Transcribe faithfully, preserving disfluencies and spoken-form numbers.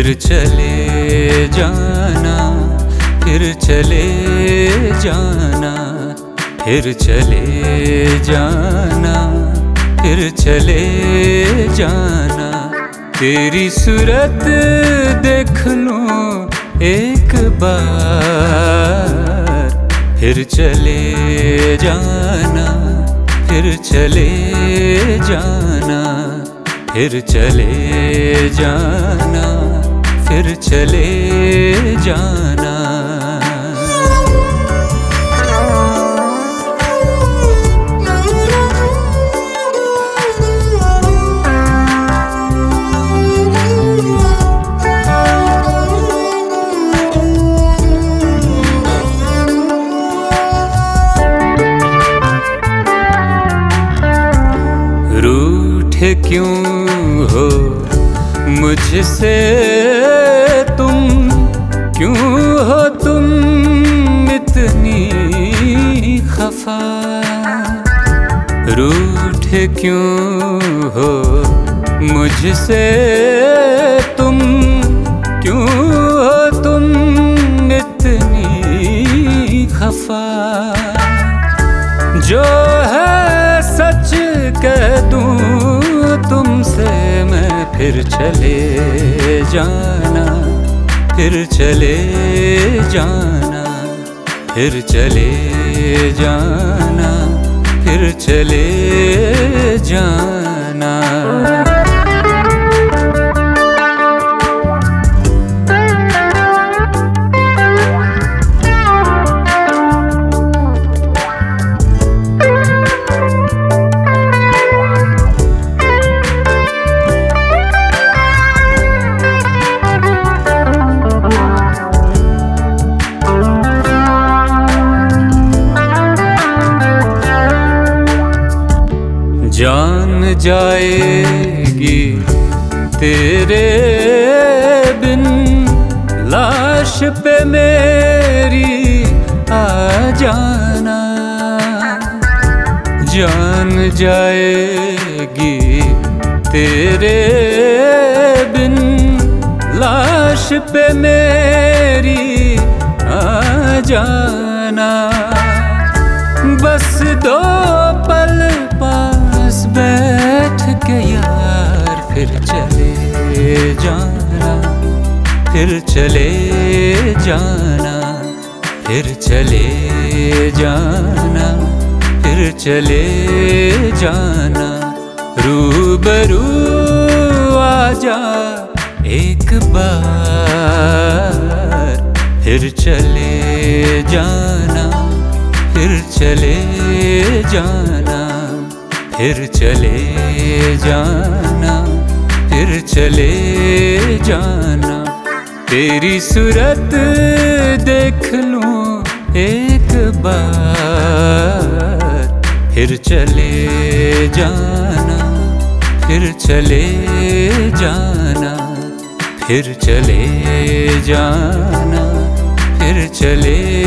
फिर चले जाना, फिर चले जाना, फिर चले जाना, फिर चले जाना। तेरी सूरत देख लूं एक बार, फिर चले जाना, फिर चले जाना, फिर चले जाना, फिर चले जाना। रूठे क्यों हो मुझसे तुम, क्यों हो तुम इतनी खफा। रूठे क्यों हो मुझसे तुम, क्यों हो तुम इतनी खफा। जो है सच कह दूं तुमसे मैं, फिर चले जाना, फिर चले जाना, फिर चले जाना, फिर चले जाना। जान जाएगी तेरे बिन लाश पे मेरी आ जाना। जान जाएगी तेरे बिन लाश पे मेरी आ जाना। बस दो पल पास बैठ के यार, फिर चले जाना, फिर चले जाना, फिर चले जाना, फिर चले जाना। रूबरू आजा एक बार, फिर चले जाना, फिर चले जाना, फिर चले जाना, फिर चले जाना। तेरी सूरत देख लूं एक बार, फिर चले जाना, फिर चले जाना, फिर चले जाना, फिर चले